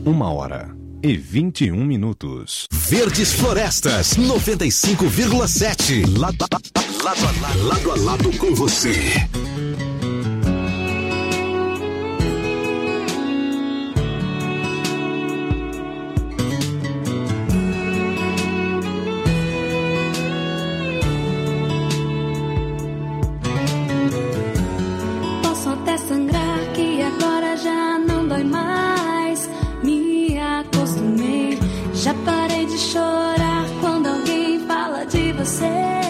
1h21. Verdes Florestas 95,7. Lado a lado com você. Posso até sangrar, que agora já não dói mais. Me acostumei, já parei de chorar quando alguém fala de você.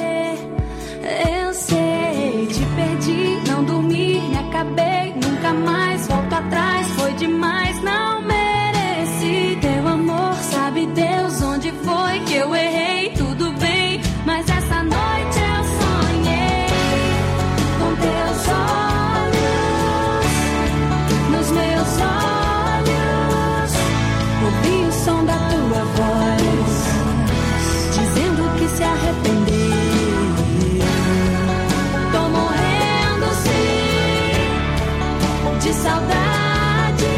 Eu sei, te perdi, não dormi, me acabei, nunca mais volto atrás. Foi demais, não mereci teu amor. Sabe Deus onde foi que eu errei? Tudo bem, mas essa noite eu sonhei com teus olhos nos meus olhos. Ouvi o som da tua voz dizendo que se arrependeu. Tô morrendo sim de saudade.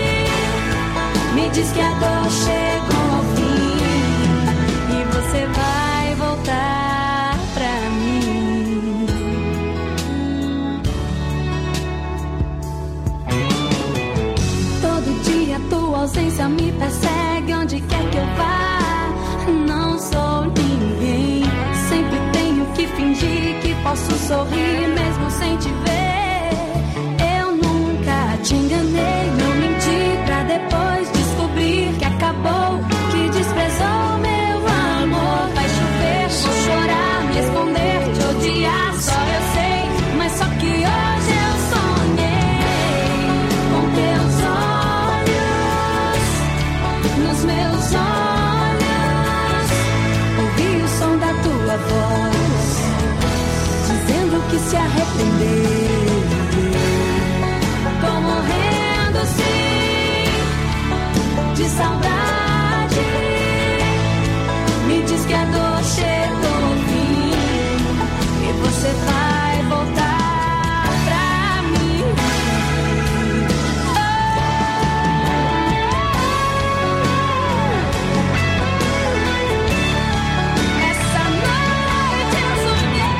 Me diz que a dor chegou ao fim e você vai voltar pra mim. Todo dia tua ausência me persegue onde quer que eu vá. Não sou ninguém, sempre tenho que fingir que posso sorrir mesmo sem te ver. Eu nunca te enganei, não menti pra depois descobrir que acabou, que desprezou meu amor. Vai chover, vou chorar, me esconder, te odiar, só eu sei. Mas só que hoje eu sonhei com teus olhos nos meus olhos. Ouvi o som da tua voz dizendo que se arrependeu. Tô morrendo sim de saudade. Me diz que a dor chegou ao fim e você vai voltar pra mim. Essa noite eu sonhei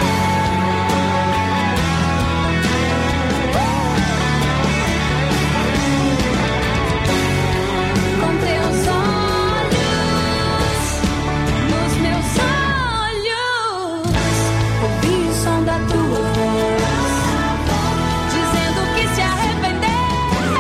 com teus olhos nos meus olhos. Ouvi o som da tua voz dizendo que se arrependeu.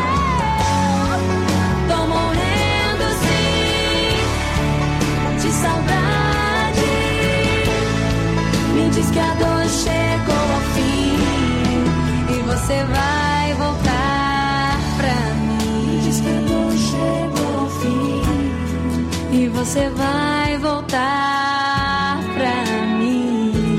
Tô morrendo sim de saudade. Me diz que a dor chegou ao fim e você vai voltar pra mim. Me diz que a dor chegou ao fim e você vai voltar pra mim.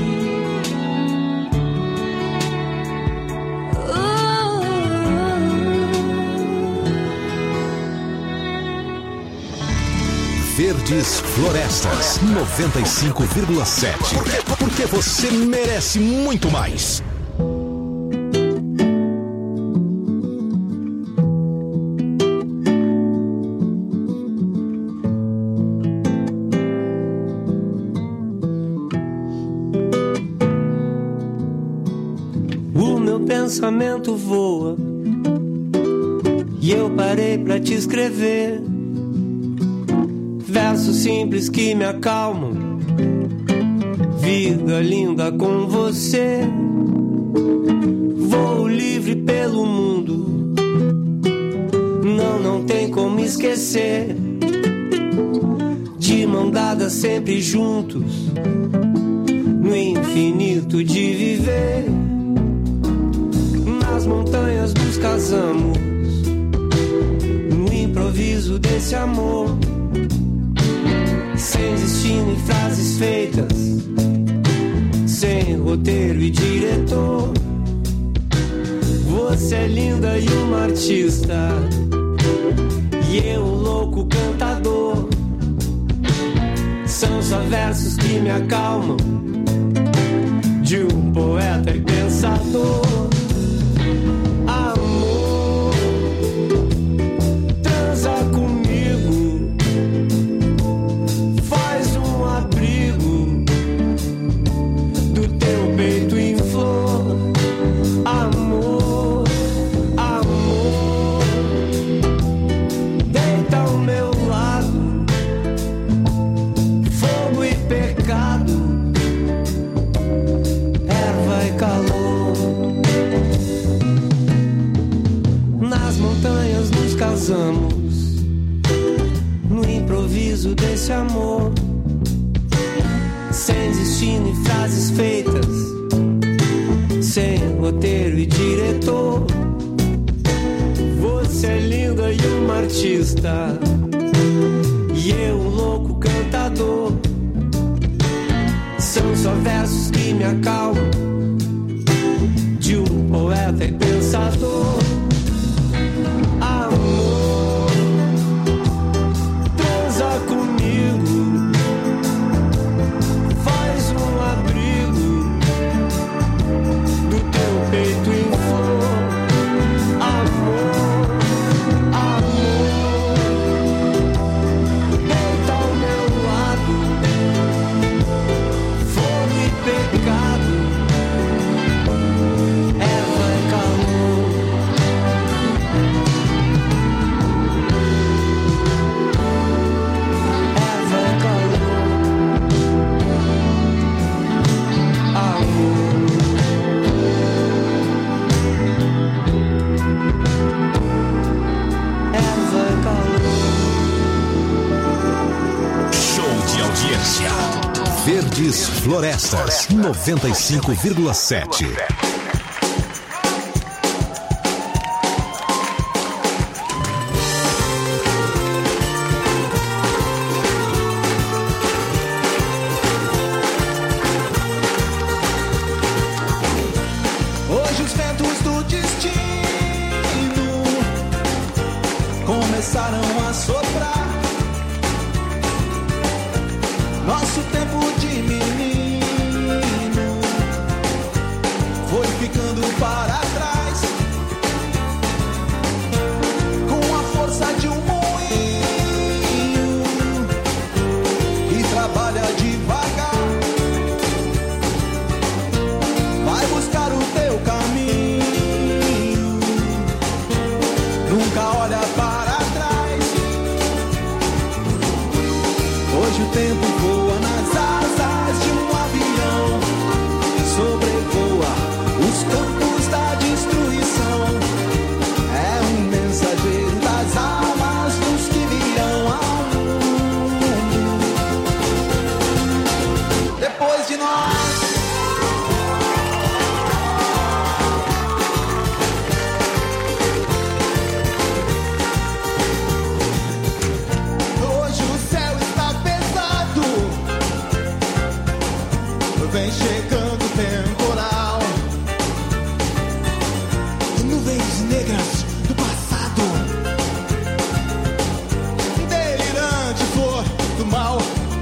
Verdes Florestas 95,7. Porque você merece muito mais. O meu pensamento voa e eu parei pra te escrever versos simples que me acalmam. Vida linda com você. Voo livre pelo mundo. Não tem como esquecer. De mão dada sempre juntos. No infinito de viver. Nas montanhas nos casamos. No improviso desse amor. Sem destino e frases feitas, sem roteiro e diretor. Você é linda e uma artista, e eu um louco cantador. São só versos que me acalmam, de um poeta e pensador. Amor, transa comigo. peso desse amor, sem destino e frases feitas, sem roteiro e diretor. Você é linda e uma artista, e eu um louco cantador. São só versos que me acalmam, de um poeta e pensador. Amor, transa comigo, faz um abrigo do teu peito em flor. Amor, amor, deita ao meu lado, fogo e pecado, erva e calor. Erva e calor. Amor. Erva e calor. Show de audiência. Verdes Florestas 95,7. Hoje os ventos do destino começaram a soprar. Nosso tempo de menino foi ficando para trás, com a força de um moinho que trabalha devagar. Vai buscar o teu caminho, nunca olha para trás. Hoje o tempo voa nas asas de um avião, sobrevoa os campos da destruição. É um mensageiro das almas dos que virão ao mundo depois de nós. Hoje o céu está pesado, vem chegando o temporal. Nuvens negras do passado, delirante flor do mal.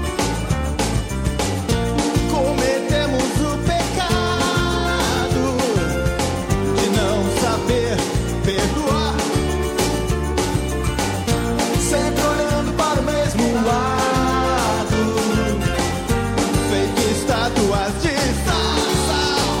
Cometemos o pecado de não saber perdoar, sempre olhando para o mesmo lado, feito estátuas de sal.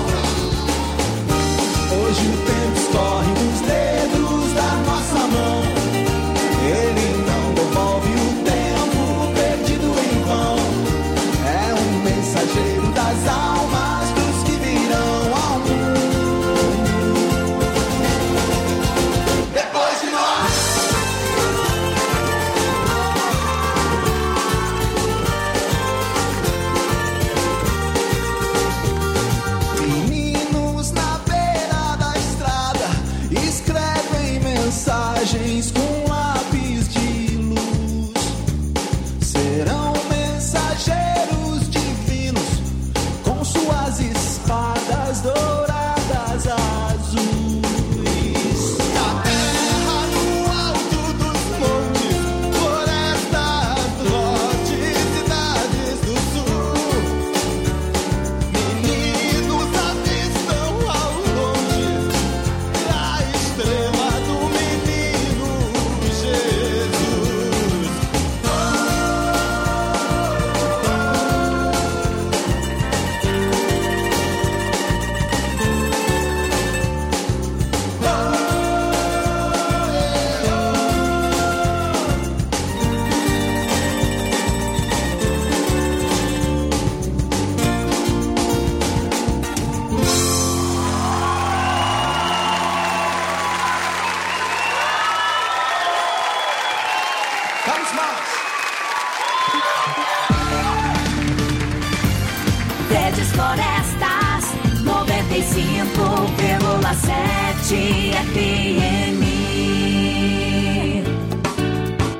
Hoje o tempo escorre nos dedos da nossa mão, ele não devolve o tempo perdido em vão. É um mensageiro das almas dos que virão ao mundo depois de nós. Meninos na beira da estrada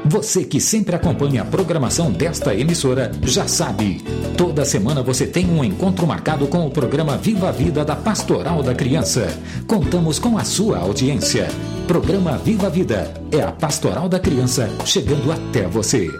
Você que sempre acompanha a programação desta emissora já sabe. Toda semana você tem um encontro marcado com o programa Viva a Vida da Pastoral da Criança. Contamos com a sua audiência. Programa Viva a Vida é a Pastoral da Criança chegando até você.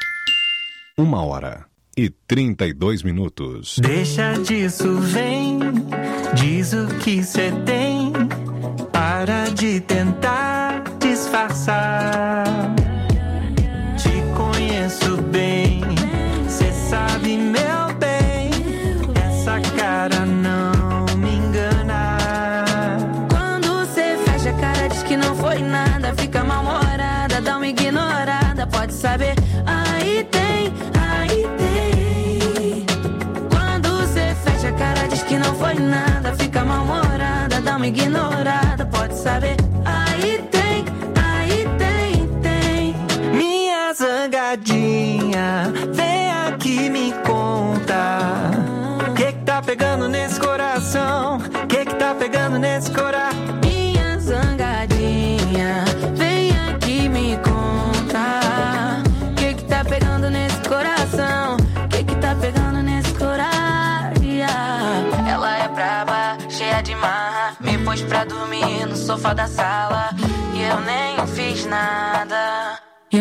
1h32. Deixa disso, vem, diz o que cê tem, para de tentar disfarçar. Te conheço bem, cê sabe, meu bem, essa cara não me engana. Quando cê fecha a cara, diz que não foi nada, fica mal-humorada, dá uma ignorada, pode saber, aí tem. Quando cê fecha a cara, diz que não foi nada, fica mal-humorada, dá uma ignorada, pode saber, aí tem. Minha zangadinha, vem aqui me conta, que tá pegando nesse coração, que tá pegando nesse coração. Minha zangadinha, vem aqui me conta, que tá pegando nesse coração, que tá pegando nesse coração. Ela é braba, cheia de marra, me pôs pra dormir no sofá da sala, e eu nem fiz nada.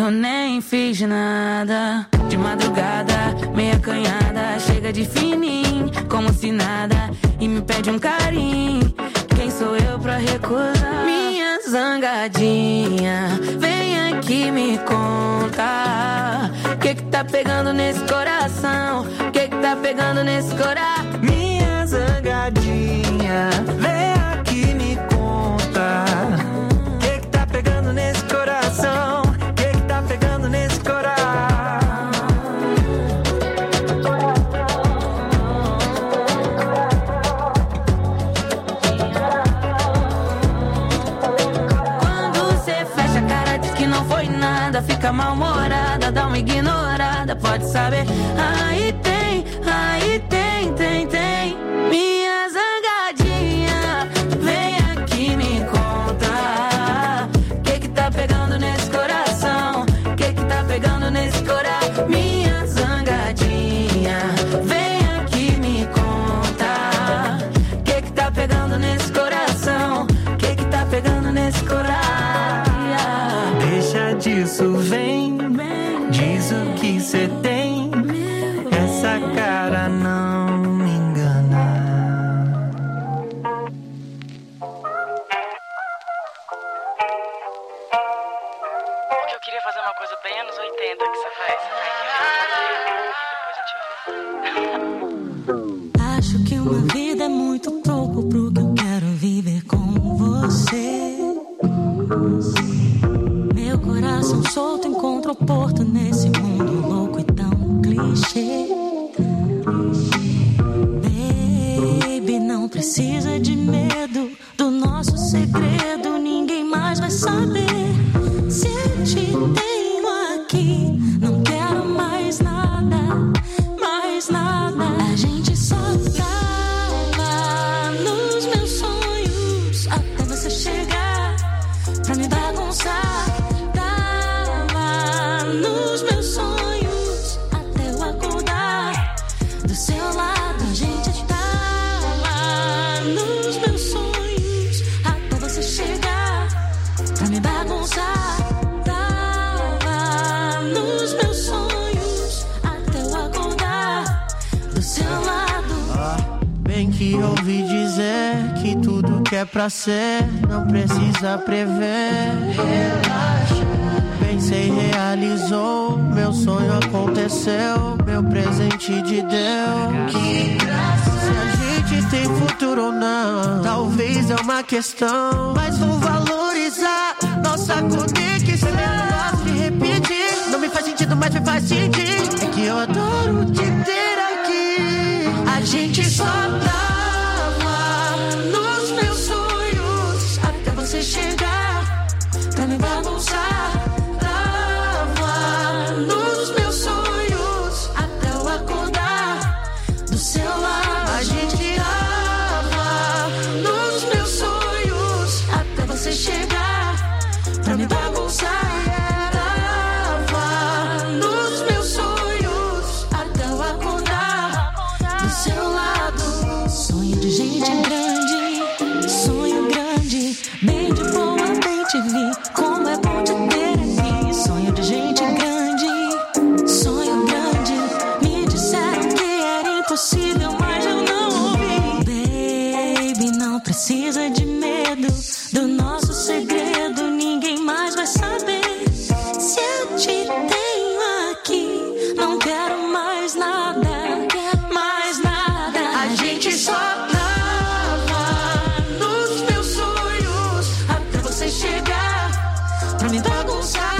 De madrugada, meia canhada, chega de fininho, como se nada, e me pede um carinho. Quem sou eu pra recusar? Minha zangadinha, vem aqui me conta, que tá pegando nesse coração, que tá pegando nesse coração. Minha zangadinha, vem aqui me conta, que tá pegando nesse coração, que tá pegando nesse coração. Quando cê fecha a cara, diz que não foi nada, fica mal-humorada, dá uma ignorada, pode saber, aí tem. Minha zangadinha, vem aqui me conta, que tá pegando nesse coração, que tá pegando nesse coração. Minha zangadinha, vem aqui me conta, que tá pegando nesse coração, que tá pegando nesse coração. Deixa disso, vem, diz o que cê tem, essa cara não me engana. Porque eu queria fazer uma coisa bem anos 80 que você faz. Acho que uma vida é muito pouco pro que eu quero viver com você. Meu coração solto encontra o porto nesse mundo louco e tão clichê. Baby, não precisa de medo do nosso segredo, ninguém mais vai saber. Se eu te tenho aqui, não quero mais nada, mais nada. A gente só tava nos meus sonhos até você chegar pra me bagunçar. Tava nos meus sonhos até eu acordar do seu lado. A gente tava nos meus sonhos até você chegar pra me bagunçar. Tava nos meus sonhos até eu acordar do seu lado. Bem que ouvi dizer que tudo que é pra ser não precisa prever. Relaxa. Pensei, realizou, meu sonho aconteceu, meu presente de Deus. Que graça. Se a gente tem futuro ou não, talvez é uma questão, mas vou valorizar nossa conexão. Eu gosto de repetir, não me faz sentido, mas me faz sentir. É que eu adoro te ter aqui. A gente só tava nos meus sonhos até você chegar pra me bagunçar. Tava nos meus sonhos até eu acordar do seu lado. A gente tava nos meus sonhos até você chegar pra me bagunçar. Tava precisa de medo do nosso segredo, ninguém mais vai saber. Se eu te tenho aqui, não quero mais nada, mais nada. A gente só tava nos meus sonhos até você chegar pra me bagunçar.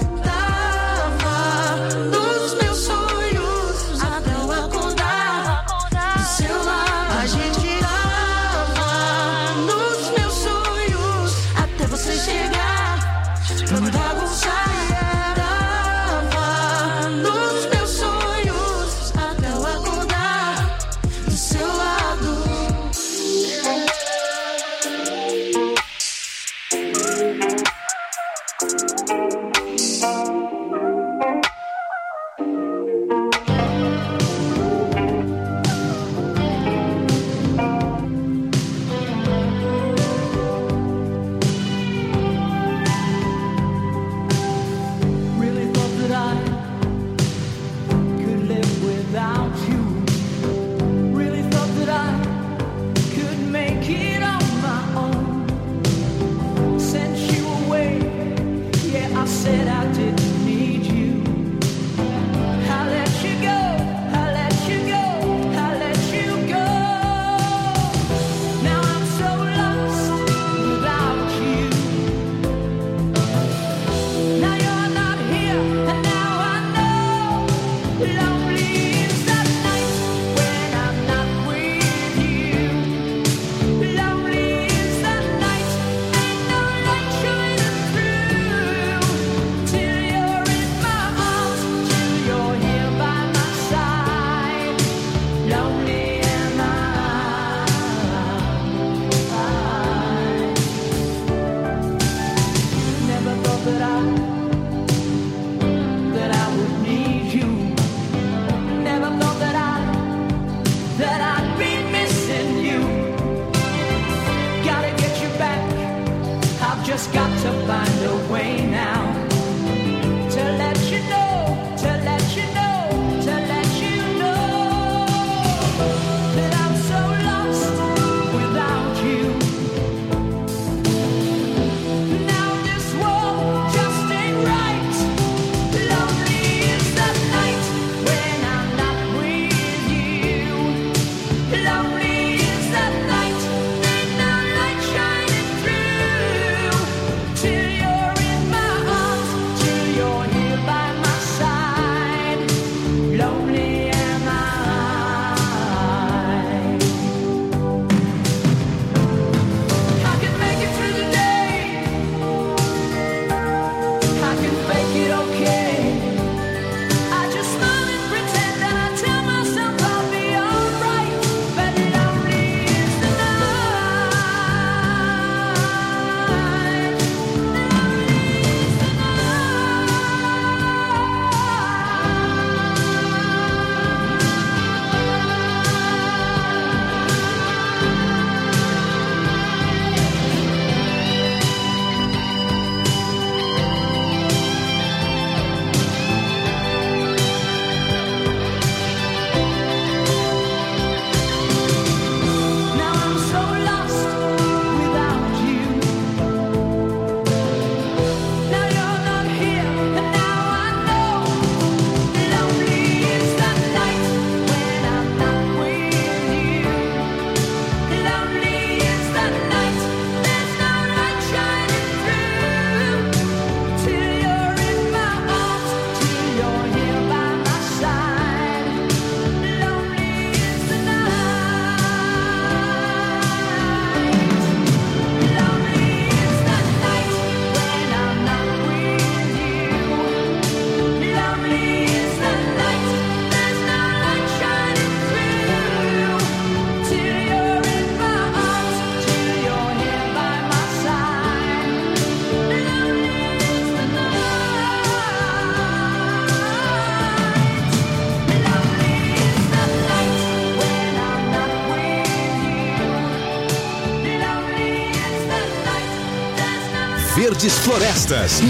Verdes Florestas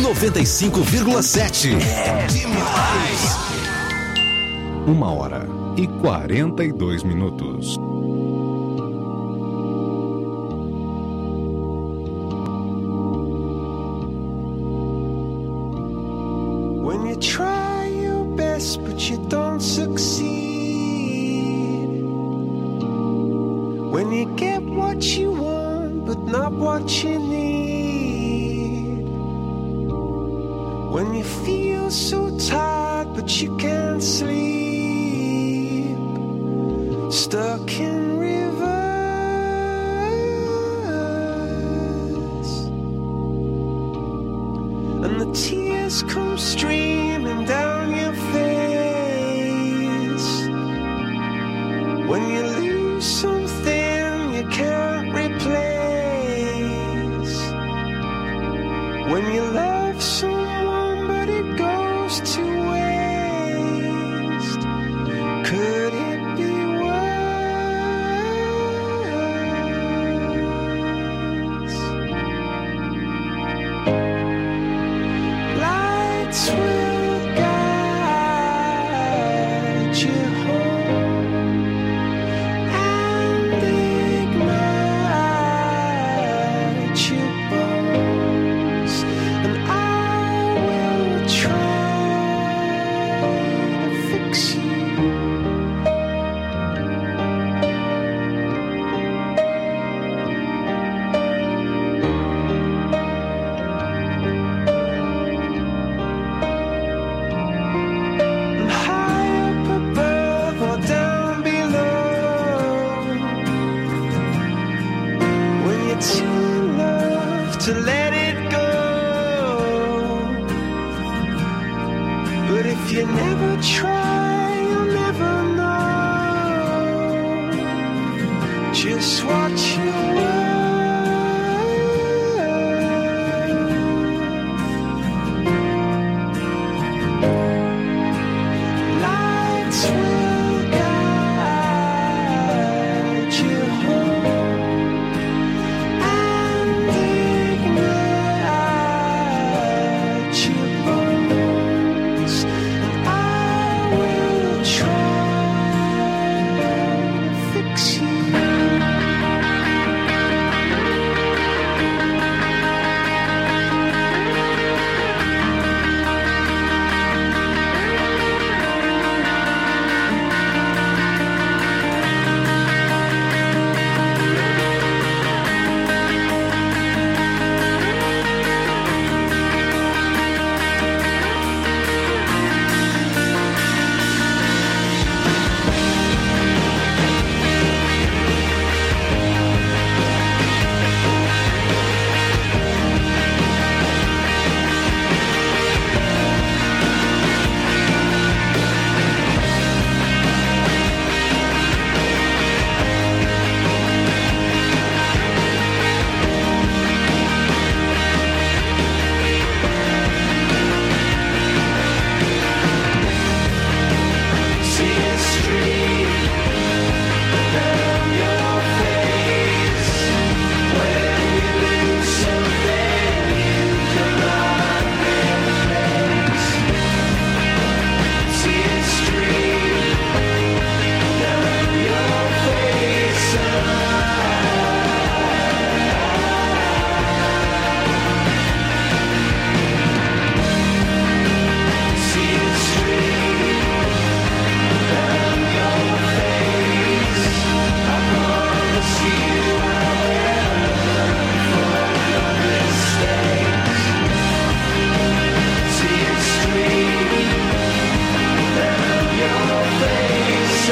95,7. É demais. 1h42. try your best, but you don't succeed. When you get what you want, but not what you need. When you feel so tired, but you can't sleep. Stuck in rivers, and the tears come streaming down your face. When you lose something you can't replace. When you love someone but it goes to waste. Could it be worse? Lights will guide you home and ignite your bones, and I will try to fix you. And high up above or down below, when you're too in love to let it go. But if you never try, you'll never know just what you were. Lights will guide you home and ignite your bones, and I will try to fix you. See a street down your face. When you lose something you cannot replace. See a street down your face. See a street down your face. I promise you I will learn from your mistakes. See a street down your face.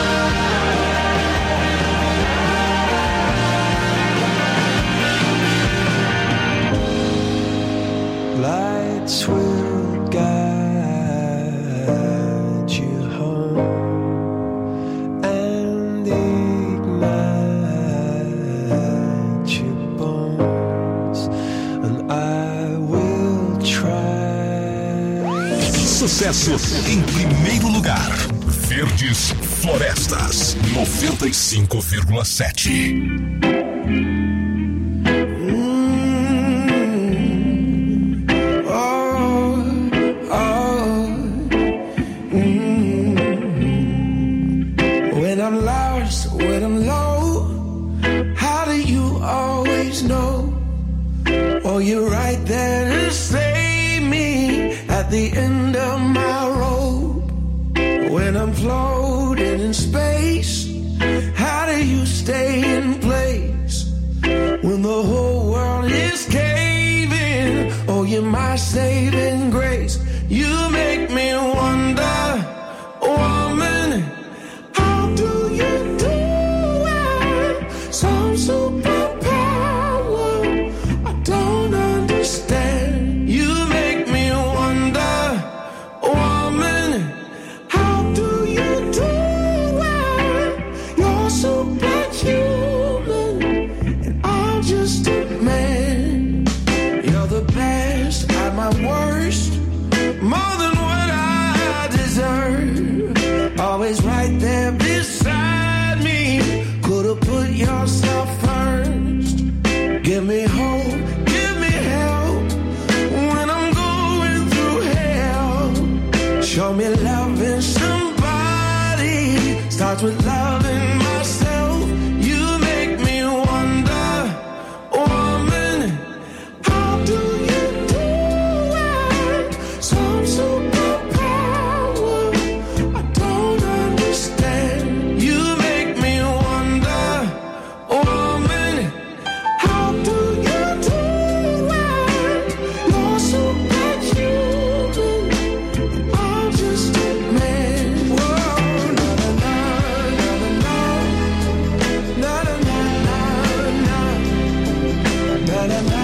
Lights will guide you home and ignite your bones, and I will try. Sucesso em primeiro lugar. Verdes Florestas 95,7. When I'm lost, when I'm low, how do you always know? Oh, you're right there to save me at the end of floating in space? How do you stay in place when the whole world is caving? Oh, you're my saving grace. You make me wonder, woman, how do you do it? Some superpower I don't understand. You make me wonder, woman, how do you do it? You're superhuman and I'm just a man. You're the best at my worst, more than what I deserve. Always right there beside me. Could've put yourself first. Give me hope, give me help when I'm going through hell. Show me love in somebody. Starts with loving myself. You make me wonder, woman, how do you do it? Some superpower I don't understand. You make me wonder, woman, how do you do it? You're superhuman and I'm just a man. Whoa, na na na na na na na na na na na.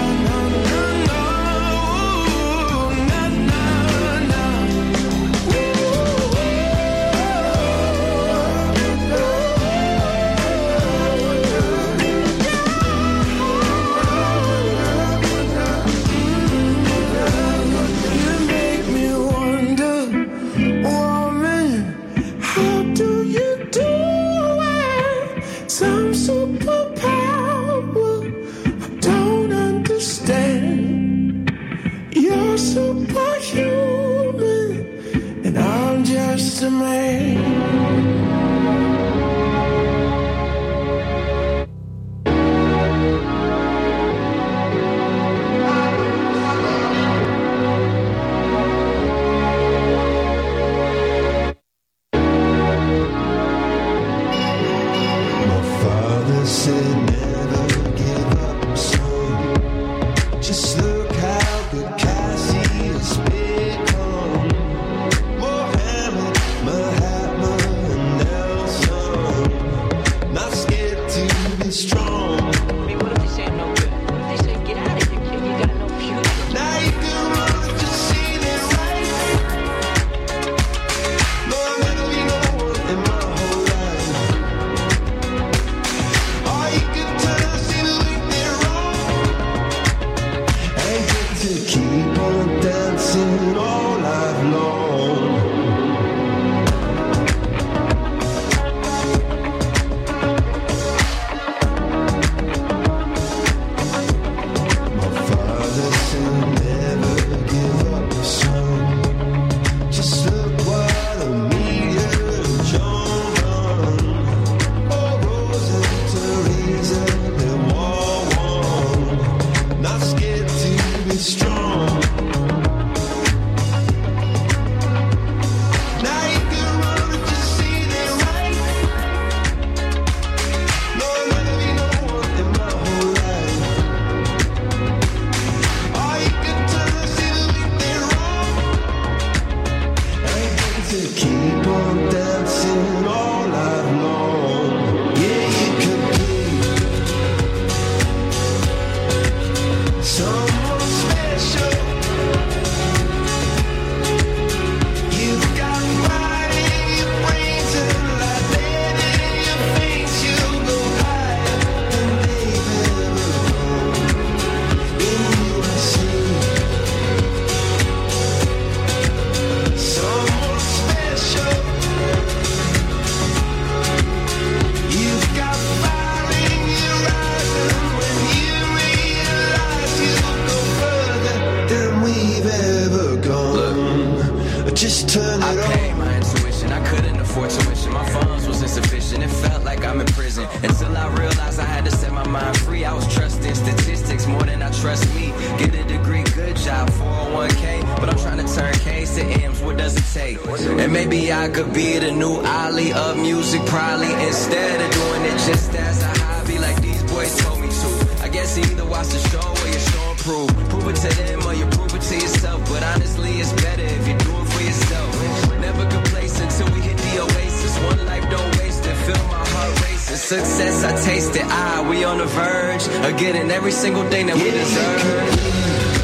Some superpower I don't understand. You're superhuman and I'm just a man. Father said never give up, son. Just look how good Cassie has become. Mohammed, Mahatma, and Nelson. Not scared to be strong. I mean, what if they say I'm no good? What if they say, get out of here, kid, you got no future? Now you can run, just see it right. Lord, never be no one in my whole life. All you can turn is to leave me wrong. And get to keep on dancing all life long. My father said never give up, son. Just look what a meteor John done. Oh, Rose and Teresa, they war won. Not scared to be strong. Now you can run and just see it right. Lord, never be no one in my whole life. All you can turn is to leave me wrong. I get to keep on dancing all night long. Yeah, you could be someone special. You've got fire in your brains and like lead in your veins. You'll go higher than they've ever gone. In USA, someone special. You've got fire in your eyes, and when you realize you'll go further than we've ever gone. Just turn it I on. paid my intuition, I couldn't afford tuition. My funds was insufficient, it felt like I'm in prison. Until I realized I had to set my mind mind free. I was trusting statistics more than I trust me. Get a degree, good job, 401k. But I'm trying to turn K's to M's, what does it take? And maybe I could be the new Ali of music, probably. Instead of doing it just as a hobby like these boys told me to. I guess you either watch the show or you show and prove. Prove it to them or you prove it to yourself. But honestly, it's better if you do it for yourself. Never complacent till we hit the oasis. One life, don't waste it, feel my heart racing. Success, I taste it, we on the verge of getting every single thing that we deserve.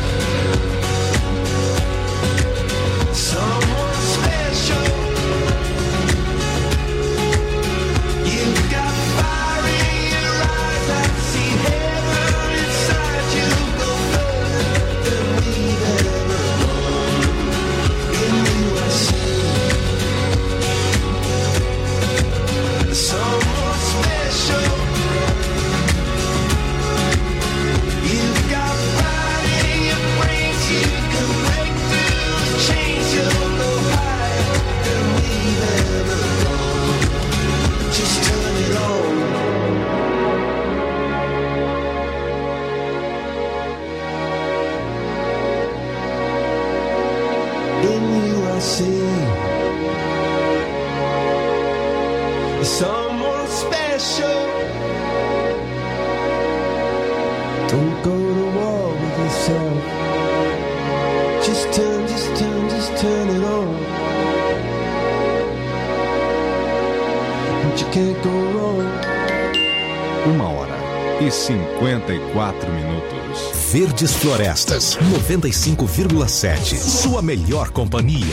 E 54 minutos. Verdes Florestas, 95,7. Sua melhor companhia.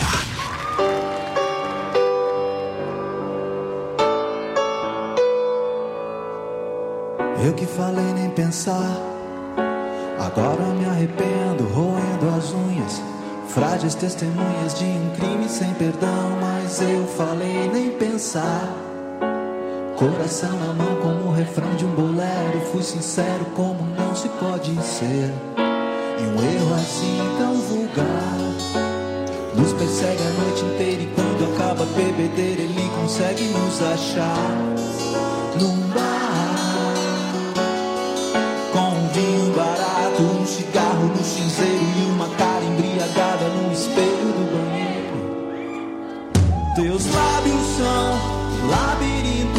Eu que falei nem pensar, agora me arrependo, roendo as unhas. Frágeis testemunhas de um crime sem perdão, mas eu falei nem pensar. Coração na mão como o refrão de um bolero. Fui sincero como não se pode ser. E um erro assim tão vulgar nos persegue a noite inteira. E quando acaba a bebedeira ele consegue nos achar num bar, com um vinho barato, um cigarro no cinzeiro e uma cara embriagada no espelho do banheiro. Teus lábios são labirintos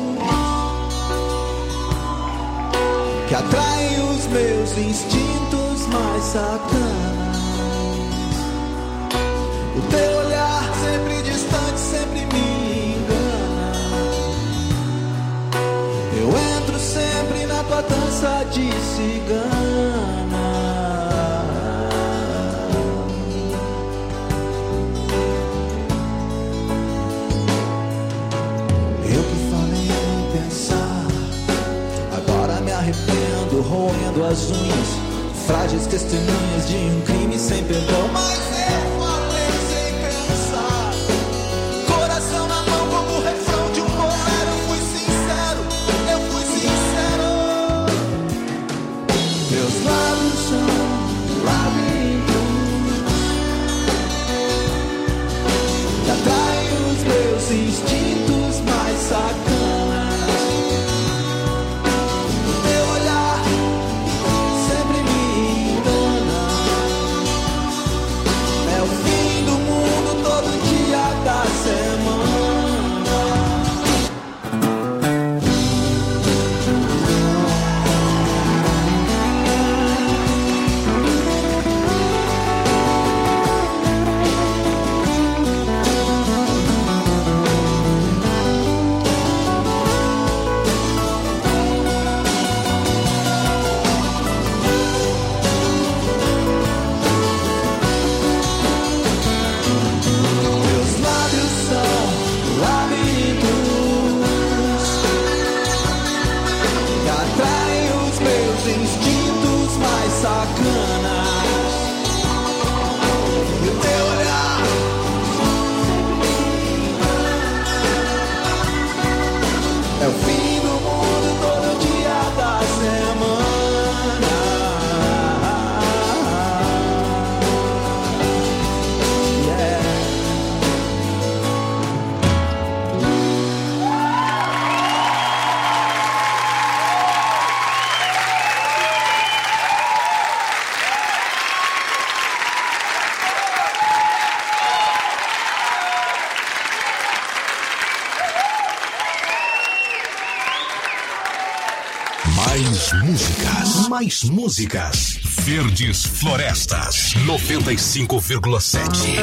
que atraem os meus instintos mais sacanas. O teu olhar sempre distante, sempre me engana. Eu entro sempre na tua dança de cigana. Eu que falei em pensar, agora me arrependo, roendo as unhas. Frágeis testemunhas de um crime sem perdão, mas eu falei sem pensar. Coração na mão como o refrão de um bolero. Eu fui sincero, eu fui sincero. Meus lábios são labirintos que atraem os meus instintos mais sacanas. músicas, mais músicas. Verdes Florestas 95,7.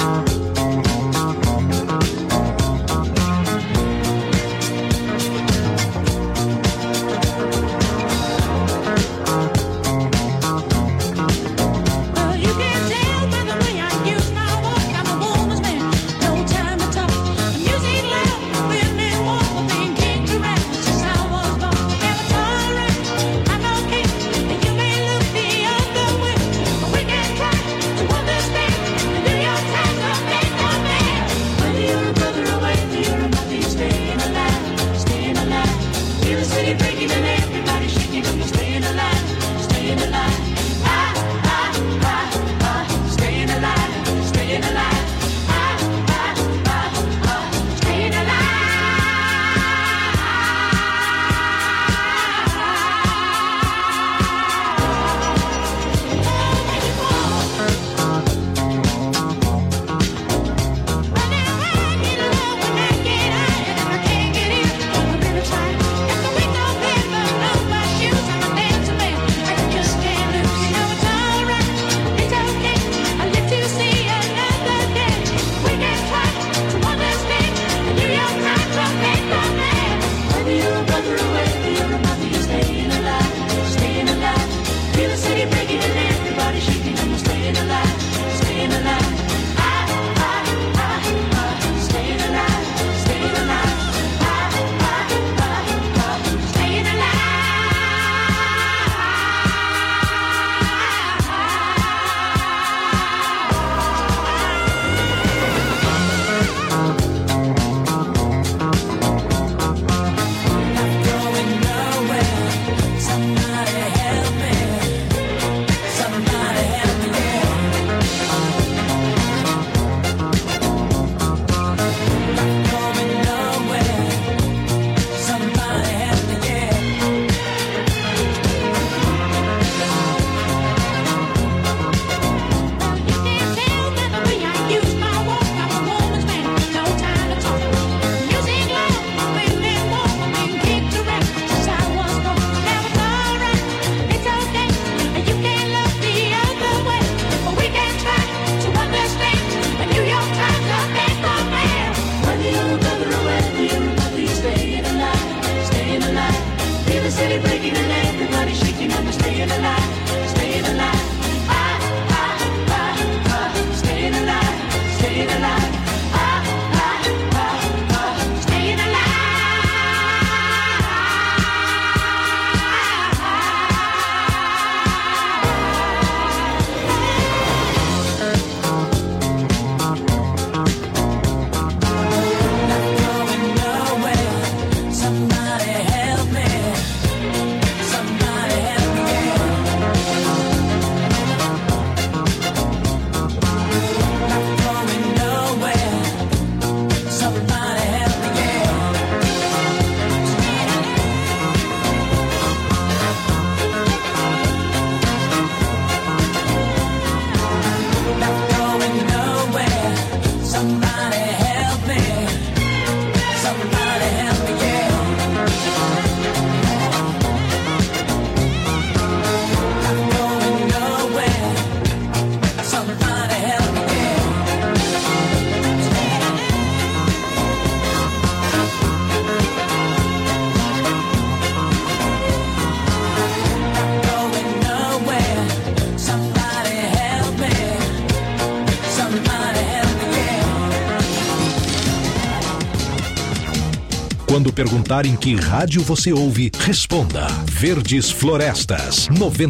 Quando perguntarem que rádio você ouve, responda Verdes Florestas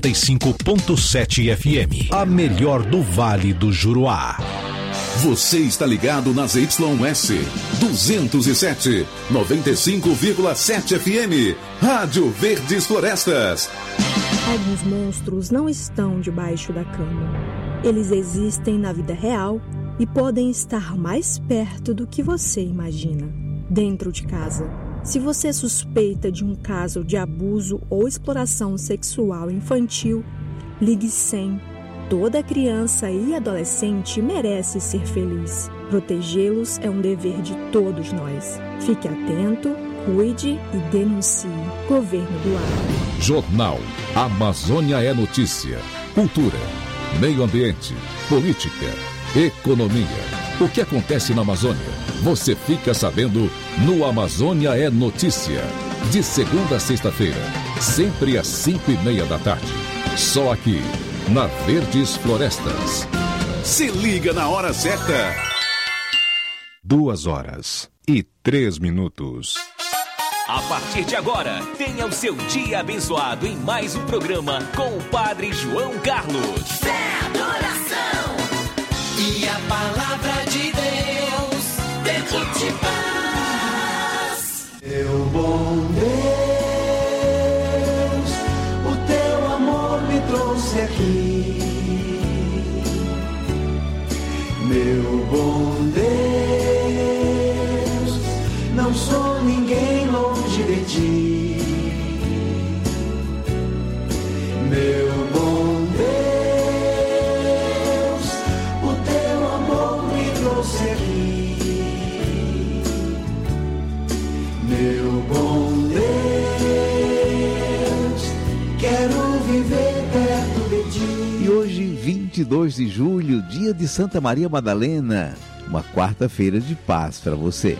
95.7 FM, a melhor do Vale do Juruá. Você está ligado nas YS 207, 95,7 FM, Rádio Verdes Florestas. Alguns monstros não estão debaixo da cama. Eles existem na vida real e podem estar mais perto do que você imagina. Dentro de casa, se você suspeita de um caso de abuso ou exploração sexual infantil, ligue 100. Toda criança e adolescente merece ser feliz. Protegê-los é um dever de todos nós. Fique atento, cuide e denuncie. Governo do Ar. Jornal Amazônia é Notícia. Cultura, meio ambiente, política, economia. O que acontece na Amazônia? Você fica sabendo no Amazônia é Notícia. De segunda a sexta-feira, sempre às 5:30 da tarde. Só aqui, na Verdes Florestas. Se liga na hora certa. 2h03. A partir de agora, tenha o seu dia abençoado em mais um programa com o Padre João Carlos. Fé, adoração e a palavra de Deus, tempo de paz. Meu bom Deus, o teu amor me trouxe aqui. Meu bom Deus, não sou ninguém longe de ti. Meu bom Deus, o teu amor me trouxe aqui. Meu bom Deus, quero viver perto de ti. E hoje, 22 de julho, dia de Santa Maria Madalena, uma quarta-feira de paz para você.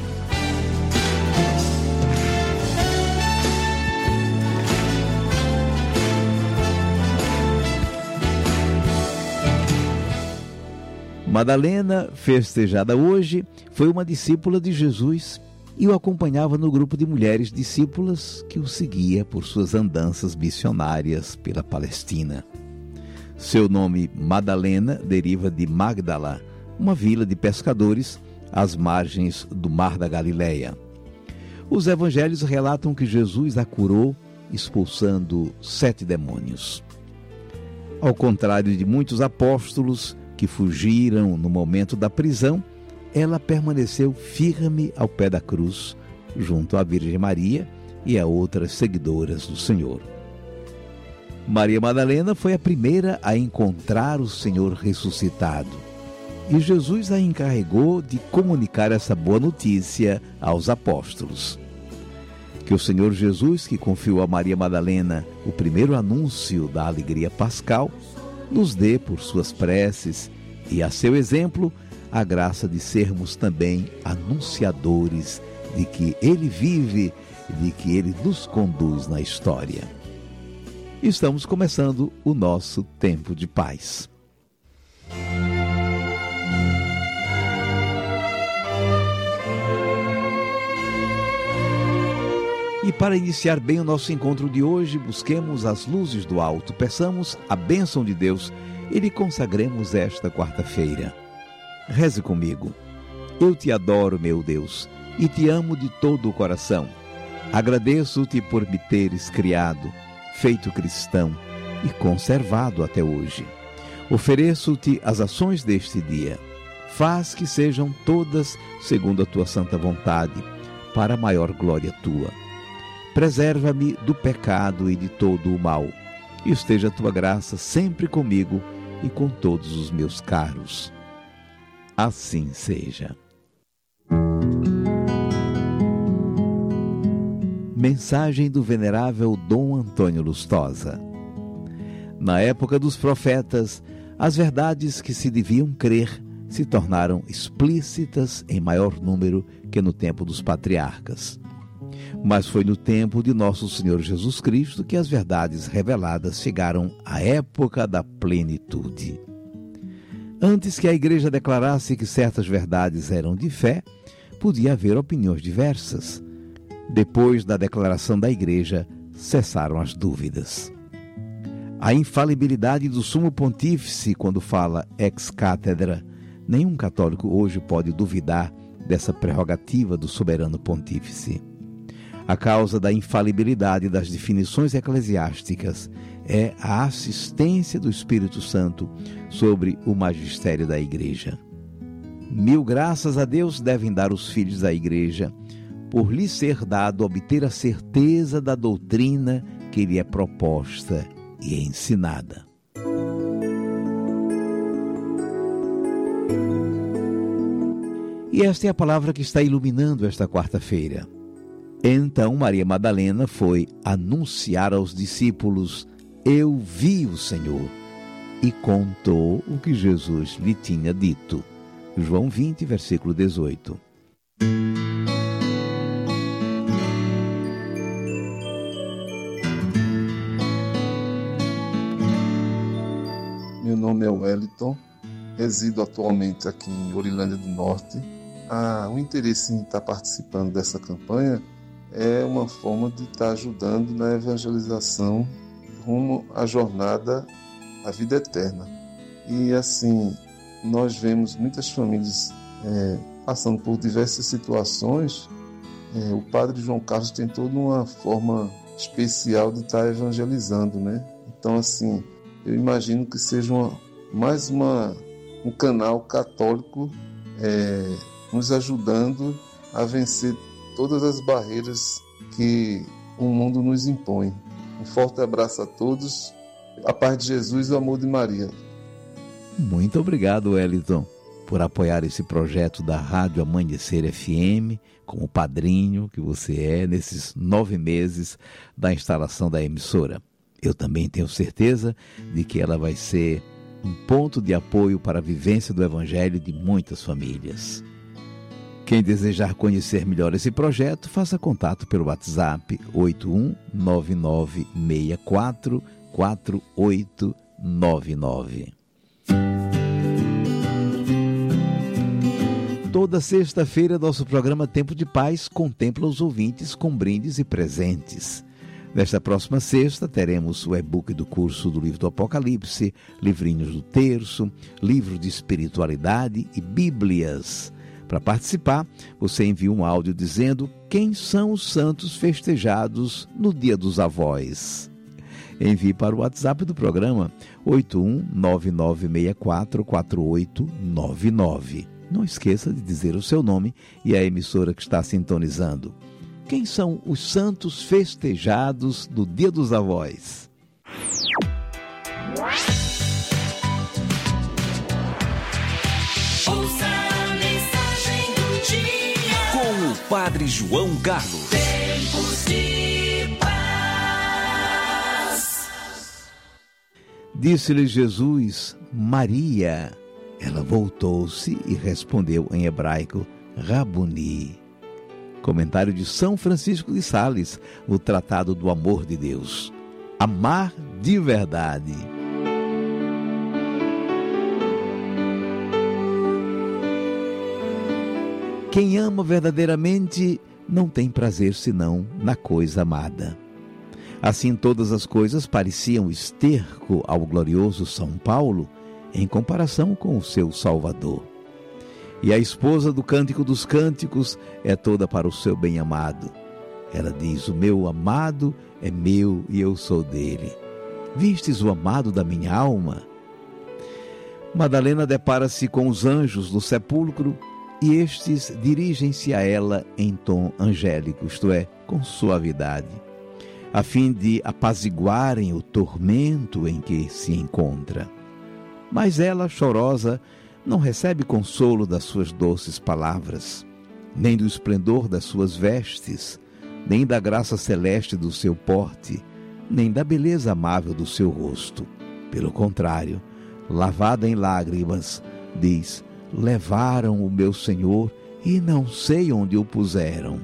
Madalena, festejada hoje, foi uma discípula de Jesus e o acompanhava no grupo de mulheres discípulas que o seguia por suas andanças missionárias pela Palestina. Seu nome Madalena deriva de Magdala, uma vila de pescadores às margens do Mar da Galileia. Os evangelhos relatam que Jesus a curou, expulsando 7 demônios. Ao contrário de muitos apóstolos que fugiram no momento da prisão, ela permaneceu firme ao pé da cruz, junto à Virgem Maria e a outras seguidoras do Senhor. Maria Madalena foi a primeira a encontrar o Senhor ressuscitado, e Jesus a encarregou de comunicar essa boa notícia aos apóstolos. Que o Senhor Jesus, que confiou a Maria Madalena o primeiro anúncio da alegria pascal, nos dê, por suas preces e a seu exemplo, a graça de sermos também anunciadores de que Ele vive e de que Ele nos conduz na história. Estamos começando o nosso tempo de paz. E para iniciar bem o nosso encontro de hoje, busquemos as luzes do alto, peçamos a bênção de Deus e lhe consagremos esta quarta-feira. Reze comigo. Eu te adoro, meu Deus, e te amo de todo o coração. Agradeço-te por me teres criado, feito cristão e conservado até hoje. Ofereço-te as ações deste dia. Faz que sejam todas segundo a tua santa vontade, para a maior glória tua. Preserva-me do pecado e de todo o mal. E esteja a tua graça sempre comigo e com todos os meus caros. Assim seja. Mensagem do venerável Dom Antônio Lustosa. Na época dos profetas, as verdades que se deviam crer se tornaram explícitas em maior número que no tempo dos patriarcas. Mas foi no tempo de nosso Senhor Jesus Cristo que as verdades reveladas chegaram à época da plenitude. Antes que a igreja declarasse que certas verdades eram de fé, podia haver opiniões diversas. Depois da declaração da igreja, cessaram as dúvidas. A infalibilidade do sumo pontífice, quando fala ex cátedra, nenhum católico hoje pode duvidar dessa prerrogativa do soberano pontífice. A causa da infalibilidade das definições eclesiásticas é a assistência do Espírito Santo sobre o magistério da Igreja. 1000 graças a Deus devem dar os filhos da Igreja, por lhe ser dado obter a certeza da doutrina que lhe é proposta e ensinada. E esta é a palavra que está iluminando esta quarta-feira. Então Maria Madalena foi anunciar aos discípulos: eu vi o Senhor, e contou o que Jesus lhe tinha dito. João 20, versículo 18. Meu nome é Wellington, resido atualmente aqui em Orilândia do Norte. O interesse em estar participando dessa campanha é uma forma de estar ajudando na evangelização rumo à jornada à vida eterna. E assim, nós vemos muitas famílias passando por diversas situações. O Padre João Carlos tem toda uma forma especial de estar evangelizando, né? Então, assim, eu imagino que seja mais um canal católico nos ajudando a vencer todas as barreiras que o mundo nos impõe. Um forte abraço a todos, a paz de Jesus e o amor de Maria. Muito obrigado, Wellington, por apoiar esse projeto da Rádio Amanhecer FM, como padrinho que você é nesses 9 meses da instalação da emissora. Eu também tenho certeza de que ela vai ser um ponto de apoio para a vivência do Evangelho de muitas famílias. Quem desejar conhecer melhor esse projeto, faça contato pelo WhatsApp 8199644899. Toda sexta-feira, nosso programa Tempo de Paz contempla os ouvintes com brindes e presentes. Nesta próxima sexta, teremos o e-book do curso do livro do Apocalipse, livrinhos do terço, livro de espiritualidade e bíblias. Para participar, você envia um áudio dizendo quem são os santos festejados no Dia dos Avós. Envie para o WhatsApp do programa 8199644899. Não esqueça de dizer o seu nome e a emissora que está sintonizando. Quem são os santos festejados do Dia dos Avós? Ouça a mensagem do dia com o Padre João Carlos. Tempos de paz. Disse-lhe Jesus: Maria. Ela voltou-se e respondeu em hebraico: Rabuni. Comentário de São Francisco de Sales, o Tratado do Amor de Deus. Amar de verdade. Quem ama verdadeiramente não tem prazer senão na coisa amada. Assim, todas as coisas pareciam esterco ao glorioso São Paulo em comparação com o seu Salvador. E a esposa do Cântico dos Cânticos é toda para o seu bem-amado. Ela diz: o meu amado é meu e eu sou dele. Vistes o amado da minha alma? Madalena depara-se com os anjos no sepulcro e estes dirigem-se a ela em tom angélico, isto é, com suavidade, a fim de apaziguarem o tormento em que se encontra. Mas ela, chorosa, não recebe consolo das suas doces palavras, nem do esplendor das suas vestes, nem da graça celeste do seu porte, nem da beleza amável do seu rosto. Pelo contrário, lavada em lágrimas, diz: levaram o meu Senhor e não sei onde o puseram.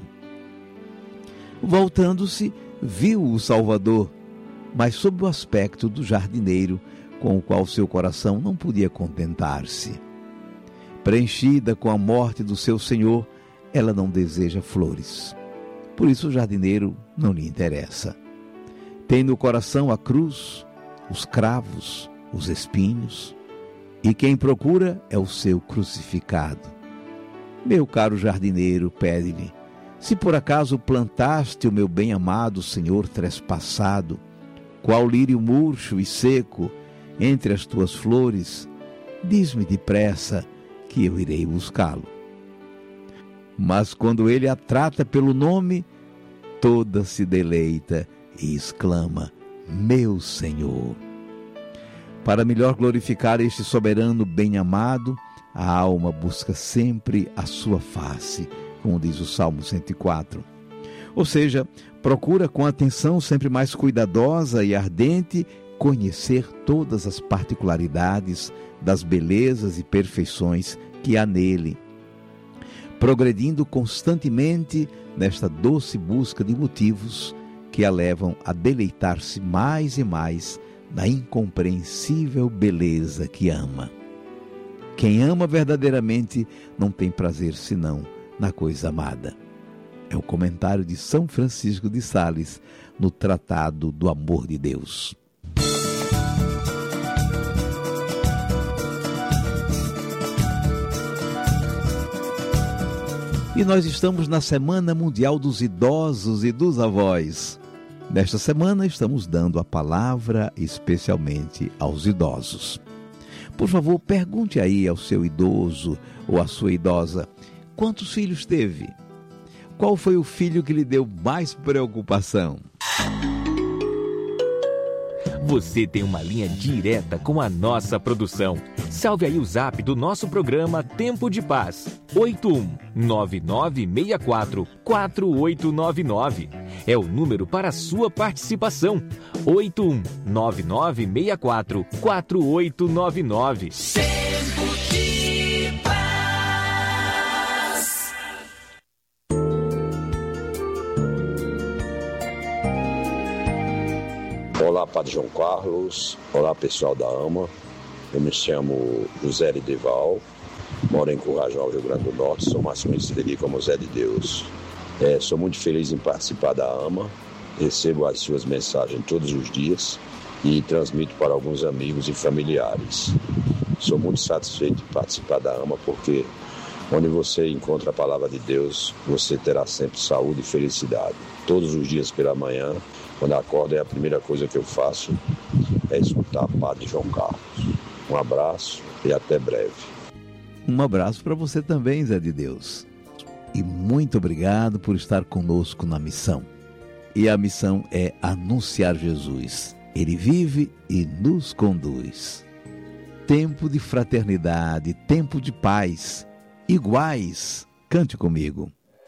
Voltando-se, viu o Salvador, mas sob o aspecto do jardineiro, com o qual seu coração não podia contentar-se. Preenchida com a morte do seu Senhor, ela não deseja flores. Por isso o jardineiro não lhe interessa. Tem no coração a cruz, os cravos, os espinhos, e quem procura é o seu crucificado. Meu caro jardineiro, pede-lhe: se por acaso plantaste o meu bem-amado Senhor trespassado, qual lírio murcho e seco entre as tuas flores, diz-me depressa que eu irei buscá-lo. Mas quando ele a trata pelo nome, toda se deleita e exclama: meu Senhor. Para melhor glorificar este soberano bem-amado, a alma busca sempre a sua face, como diz o Salmo 104. Ou seja, procura com atenção sempre mais cuidadosa e ardente conhecer todas as particularidades das belezas e perfeições que há nele, progredindo constantemente nesta doce busca de motivos que a levam a deleitar-se mais e mais na incompreensível beleza que ama. Quem ama verdadeiramente não tem prazer senão na coisa amada. É o comentário de São Francisco de Sales no Tratado do Amor de Deus. E nós estamos na Semana Mundial dos Idosos e dos Avós. Nesta semana estamos dando a palavra especialmente aos idosos. Por favor, pergunte aí ao seu idoso ou à sua idosa, quantos filhos teve? Qual foi o filho que lhe deu mais preocupação? Você tem uma linha direta com a nossa produção. Salve aí o zap do nosso programa Tempo de Paz, 8199644899. É o número para a sua participação, 8199644899. Tempo de Paz. Olá, Padre João Carlos. Olá, pessoal da AMA. Eu me chamo José Edival, moro em Currajal, Rio Grande do Norte, sou mais conhecido aqui como Zé de Deus. Sou muito feliz em participar da AMA, recebo as suas mensagens todos os dias e transmito para alguns amigos e familiares. Sou muito satisfeito de participar da AMA porque onde você encontra a palavra de Deus, você terá sempre saúde e felicidade. Todos os dias pela manhã, quando acordo, a primeira coisa que eu faço é escutar Padre João Carlos. Um abraço e até breve. Um abraço para você também, Zé de Deus. E muito obrigado por estar conosco na missão. E a missão é anunciar Jesus. Ele vive e nos conduz. Tempo de fraternidade, tempo de paz, iguais. Cante comigo.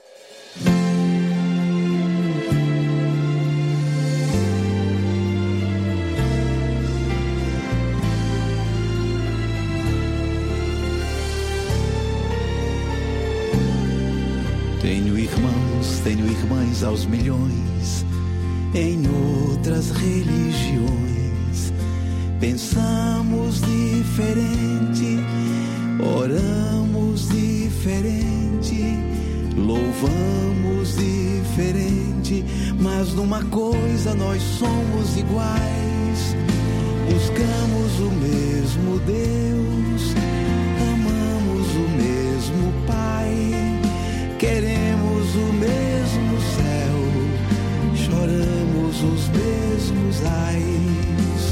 Tenho irmãos, tenho irmãs aos milhões, em outras religiões. Pensamos diferente, oramos diferente, louvamos diferente, mas numa coisa nós somos iguais. Buscamos o mesmo Deus, amamos o mesmo Pai. Queremos o mesmo céu, choramos os mesmos ais.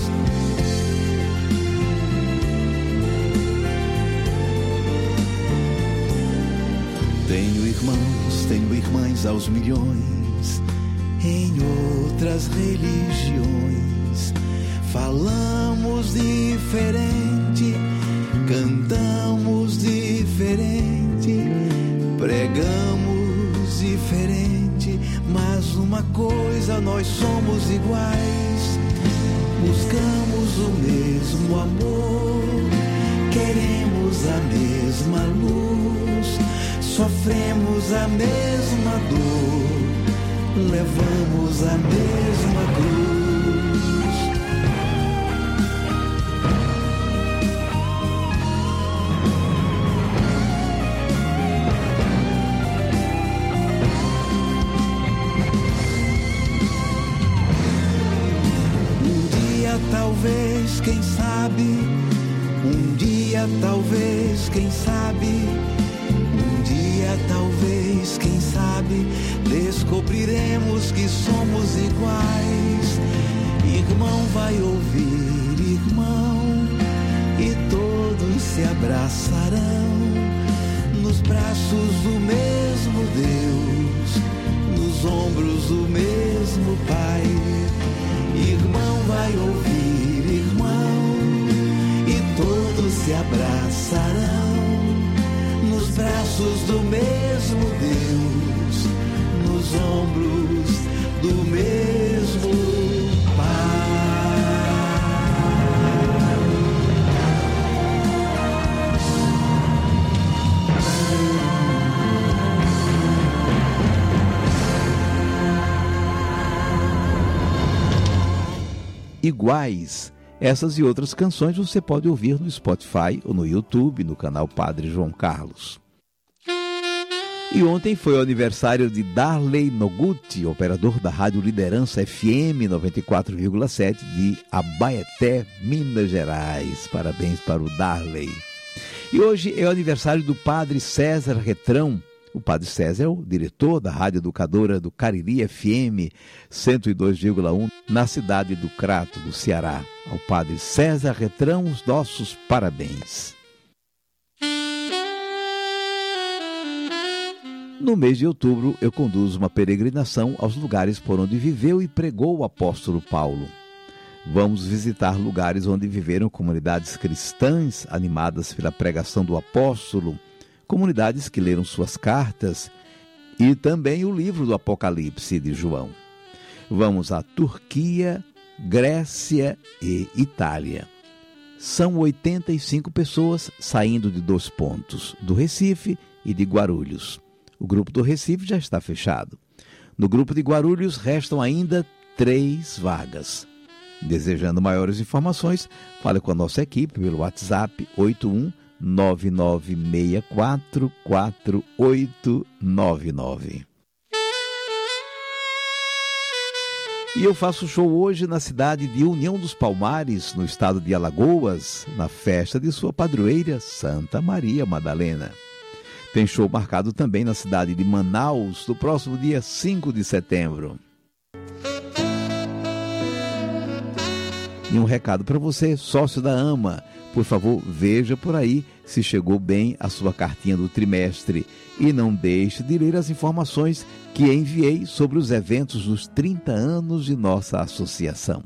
Tenho irmãos, tenho irmãs aos milhões, em outras religiões. Falamos diferente, cantamos diferente, pregamos diferente, mas uma coisa nós somos iguais. Buscamos o mesmo amor, queremos a mesma luz, sofremos a mesma dor, levamos a mesma cruz. Talvez, quem sabe, um dia talvez, quem sabe, um dia talvez, quem sabe, descobriremos que somos iguais. Irmão vai ouvir irmão, e todos se abraçarão nos braços do mesmo Deus, nos ombros do mesmo Pai. Irmão vai ouvir irmão, e todos se abraçarão nos braços do mesmo Deus, nos nos ombros do mesmo Iguais. Essas e outras canções você pode ouvir no Spotify ou no YouTube, no canal Padre João Carlos. E ontem foi o aniversário de Darley Noguchi, operador da Rádio Liderança FM 94,7 de Abaeté, Minas Gerais. Parabéns para o Darley. E hoje é o aniversário do Padre César Retrão. O Padre César é o diretor da Rádio Educadora do Cariri FM 102,1 na cidade do Crato, do Ceará. Ao Padre César Retrão, os nossos parabéns. No mês de outubro, eu conduzo uma peregrinação aos lugares por onde viveu e pregou o apóstolo Paulo. Vamos visitar lugares onde viveram comunidades cristãs animadas pela pregação do apóstolo, comunidades que leram suas cartas e também o livro do Apocalipse de João. Vamos à Turquia, Grécia e Itália. São 85 pessoas saindo de 2 pontos, do Recife e de Guarulhos. O grupo do Recife já está fechado. No grupo de Guarulhos restam ainda 3 vagas. Desejando maiores informações, fale com a nossa equipe pelo WhatsApp 81-9964-4899. E eu faço show hoje na cidade de União dos Palmares, no estado de Alagoas, na festa de sua padroeira, Santa Maria Madalena. Tem show marcado também na cidade de Manaus, no próximo dia 5 de setembro. E um recado para você, sócio da AMA. Por favor, veja por aí se chegou bem a sua cartinha do trimestre. E não deixe de ler as informações que enviei sobre os eventos dos 30 anos de nossa associação.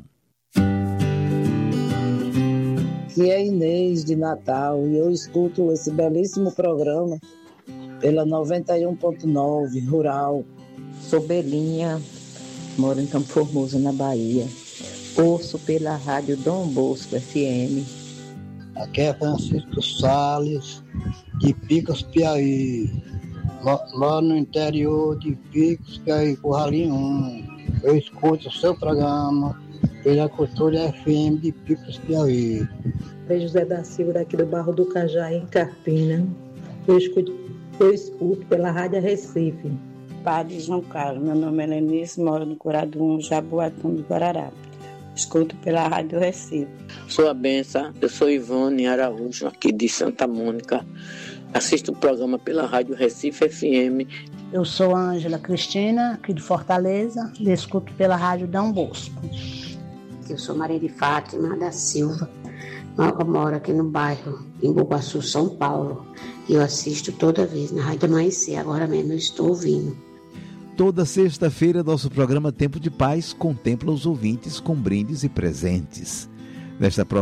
Aqui é Inês de Natal e eu escuto esse belíssimo programa pela 91.9 Rural. Sou Belinha, moro em Campo Formoso, na Bahia. Ouço pela rádio Dom Bosco FM. Aqui é Francisco Salles, de Picos, Piauí. Lá no interior de Picos, Piauí, Curralinho 1. Eu escuto o seu programa pela Cultura FM de Picos, Piauí. É José da Silva, daqui do Barro do Cajá, em Carpina. Eu escuto pela Rádio Recife. Padre João Carlos, meu nome é Lenice, moro no Curado 1, Jaboatão do Guararapes. Escuto pela Rádio Recife. Sou a benção, eu sou Ivone Araújo, aqui de Santa Mônica. Assisto o programa pela Rádio Recife FM. Eu sou a Ângela Cristina, aqui de Fortaleza, e escuto pela Rádio Dom Bosco. Eu sou Maria de Fátima da Silva, eu moro aqui no bairro, em Bugaçu, São Paulo. E eu assisto toda vez na Rádio Amanhecer, agora mesmo eu estou ouvindo. Toda sexta-feira, nosso programa Tempo de Paz contempla os ouvintes com brindes e presentes. Nesta próxima